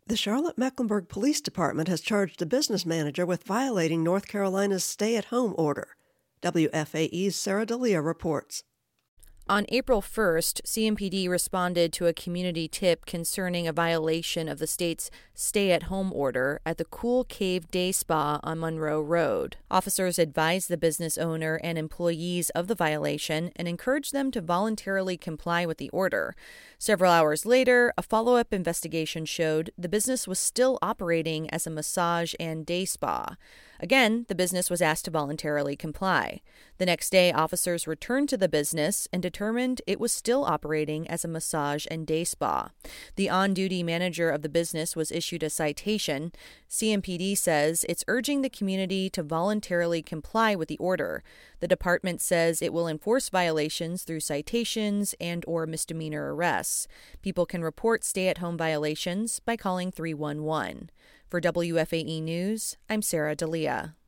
The Charlotte-Mecklenburg Police Department has charged a business manager with violating North Carolina's stay-at-home order. WFAE's Sarah D'Elia reports. On April 1st, CMPD responded to a community tip concerning a violation of the state's stay-at-home order at the Cool Cave Day Spa on Monroe Road. Officers advised the business owner and employees of the violation and encouraged them to voluntarily comply with the order. Several hours later, a follow-up investigation showed the business was still operating as a massage and day spa. Again, the business was asked to voluntarily comply. The next day, officers returned to the business and determined it was still operating as a massage and day spa. The on-duty manager of the business was issued a citation. CMPD says it's urging the community to voluntarily comply with the order. The department says it will enforce violations through citations and/or misdemeanor arrests. People can report stay-at-home violations by calling 311. For WFAE News, I'm Sarah D'Elia.